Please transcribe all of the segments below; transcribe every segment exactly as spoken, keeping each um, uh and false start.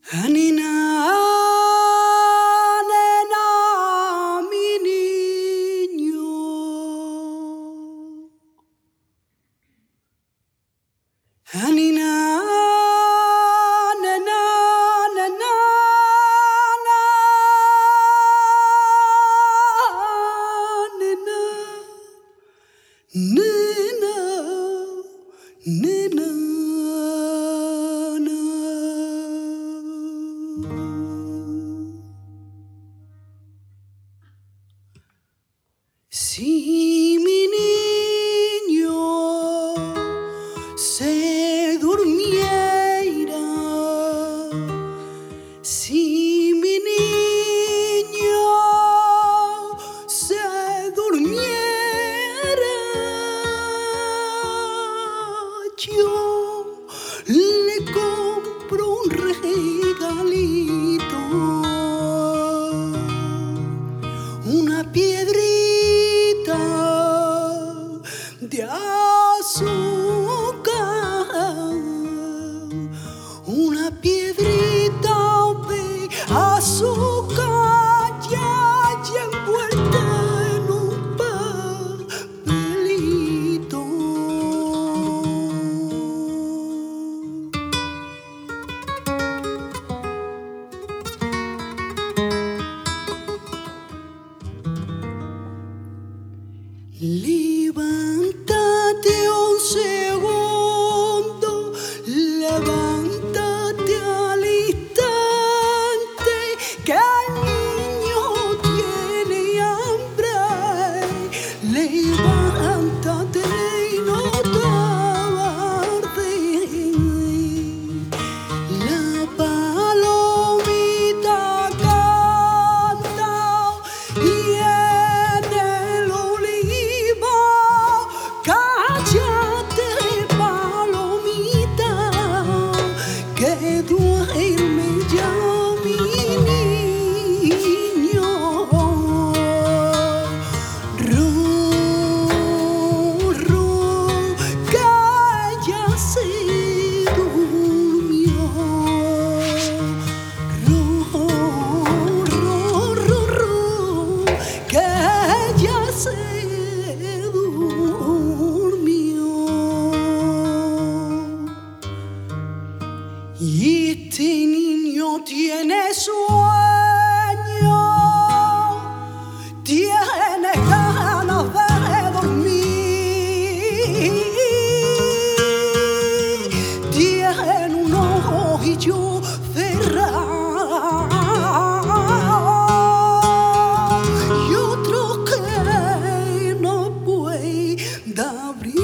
Nena, nena, mi niño. Nena, nena, nena, nena, nena, nena. Si mi niño se durmiera, si mi niño se durmiera, yo le compro un regalito, una piedrita de azúcar, una piedrita de azúcar ya, ya envuelta en un papelito. Levántate un segundo, levántate al instante, que el niño tiene hambre. Levántate y no tarde. La palomita canta y que duerme ya mi niño. Ru, ru, que ya se durmió. Ru, ru, ru, ru, que ya se durmió. Y este niño tiene sueño, tiene ganas de dormir, tiene un ojillo cerrado y otro que no puede abrir.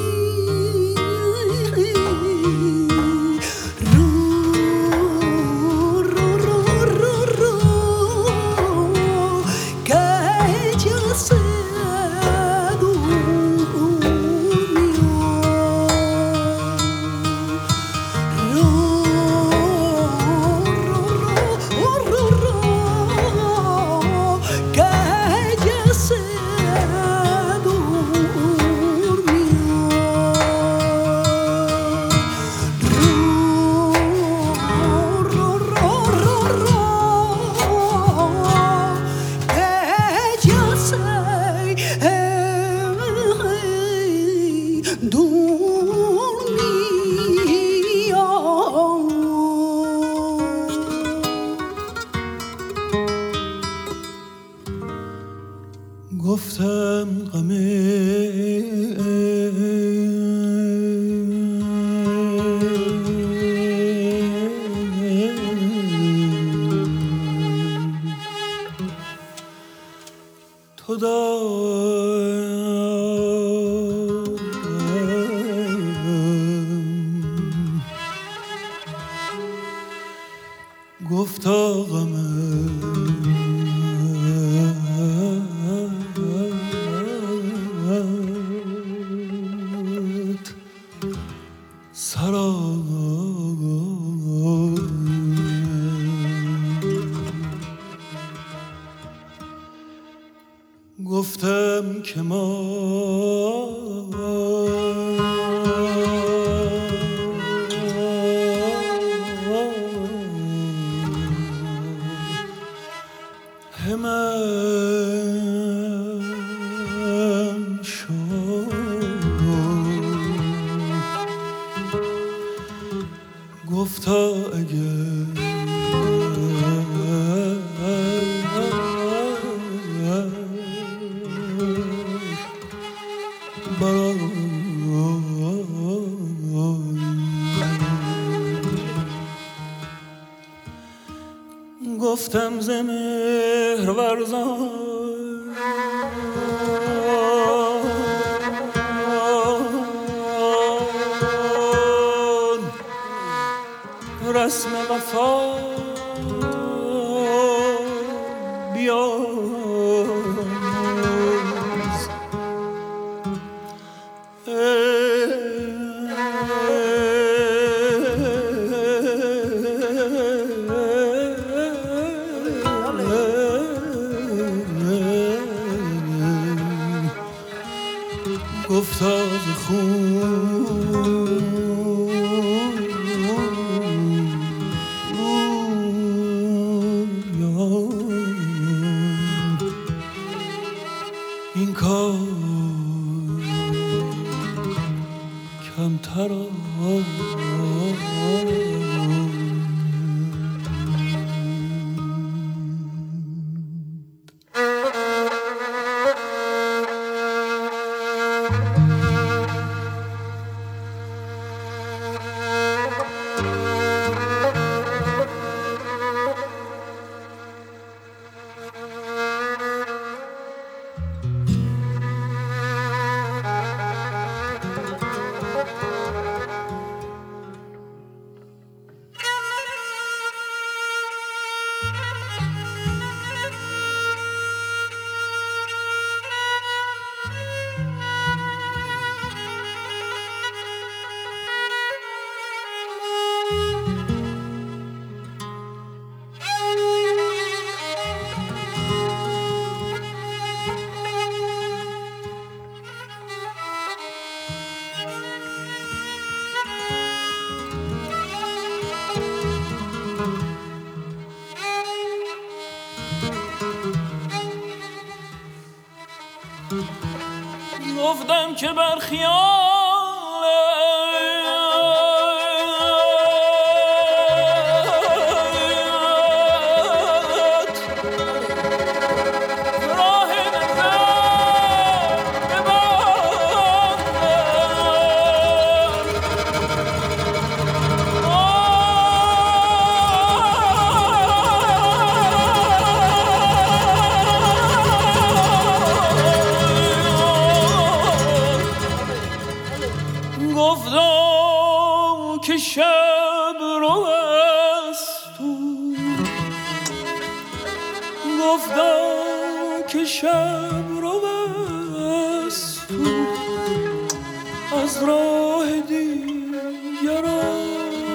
گفتم غم تو دارم، گفتا غم گفتم که ما که من شد گفتا اگر گفتم ز مهر ورزان رسم وفا بیاموز گفتا ز خون این کار کمتر گفتم که بر خیال راه نظر گفتم که شب رو است تو گفتم که شب رو است تو از راه دیگران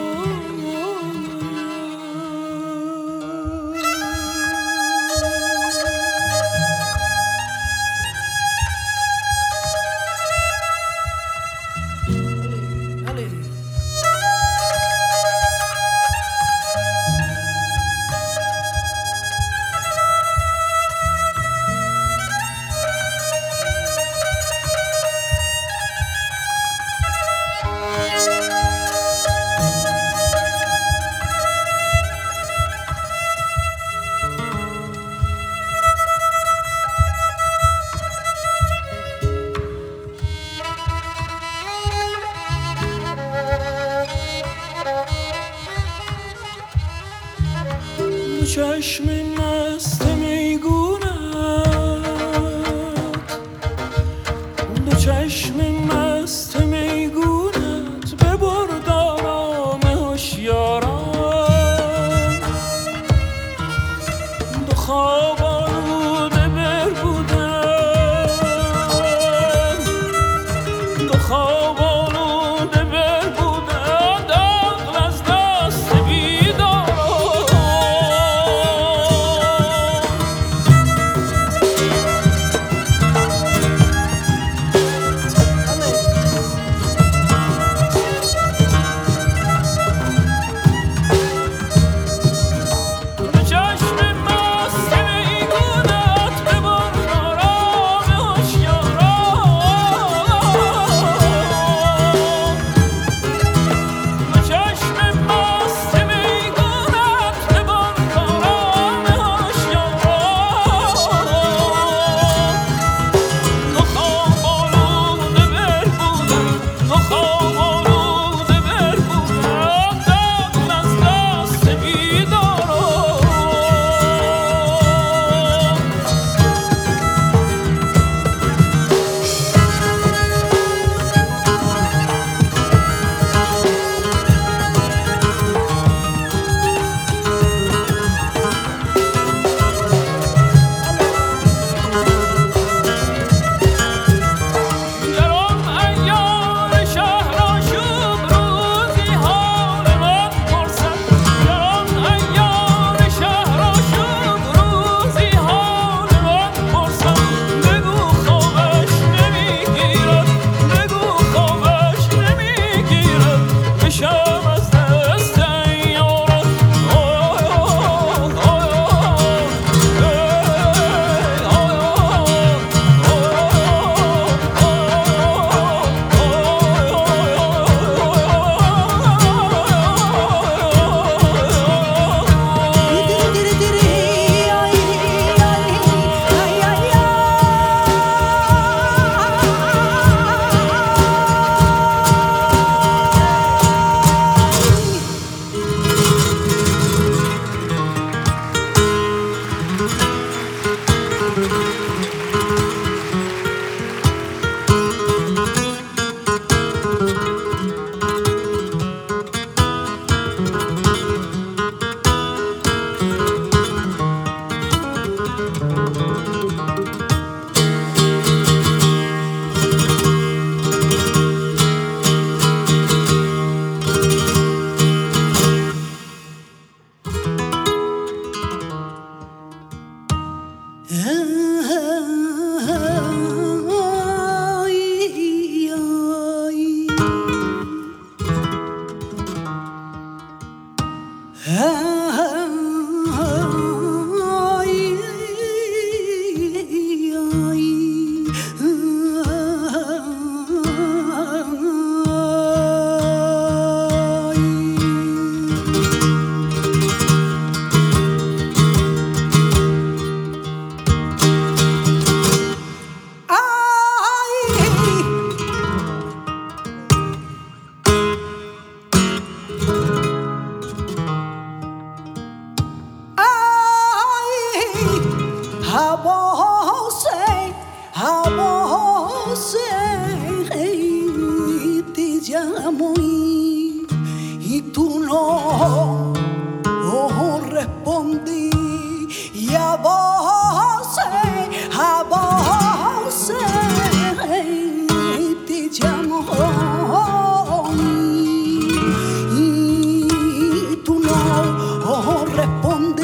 چشم مست میگونت دو چشم مست میگونت ببرد آرام هوشیاران دو خواب آلوده بر بودن دو خواب آلوده بر بودن دقل از دست بیداران A você, a você te llamo y, y tú no oh, respondí. Y a vos, a vos te llamo y, y tú no oh, respondí.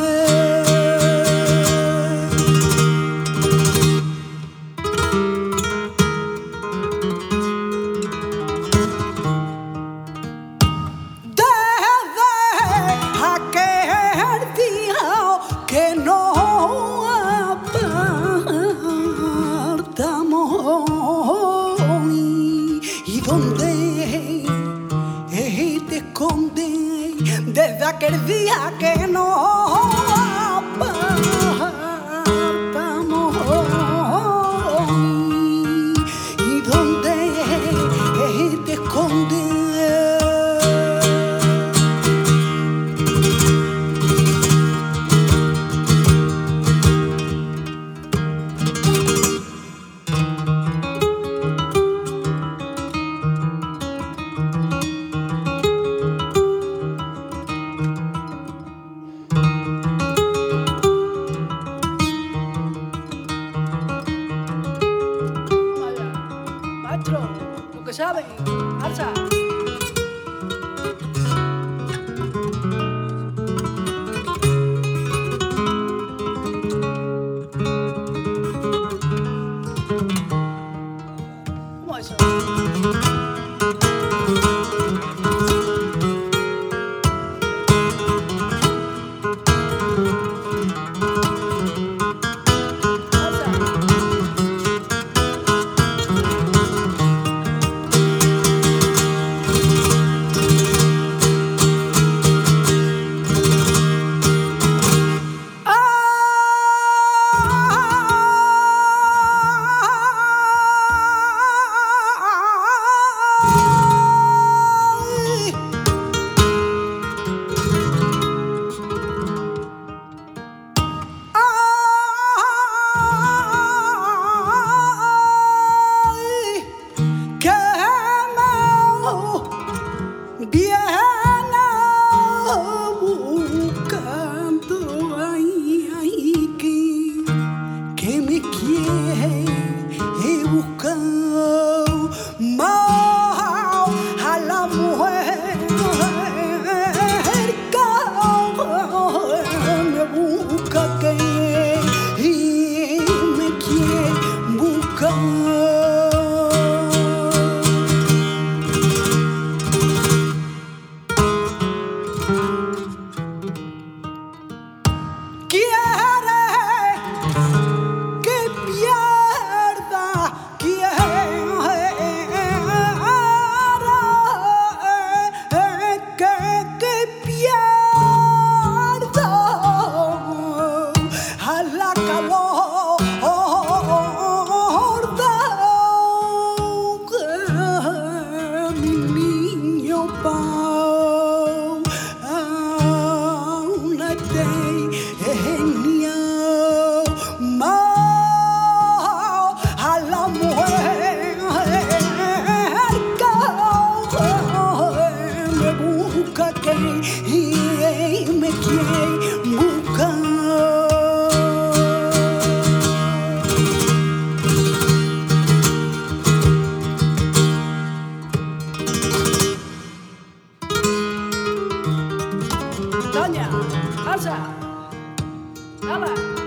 Que no apartamos y, y donde te escondes desde aquel día que no apartamos y, y donde te escondes. Lo que sabe, alza. ¿Cómo es eso? Viene buscando ay, ay, que, que me quiere buscar más a la mujer que me busca que y me quiere buscar. Y me quiere buscar. Doña, alza, dale.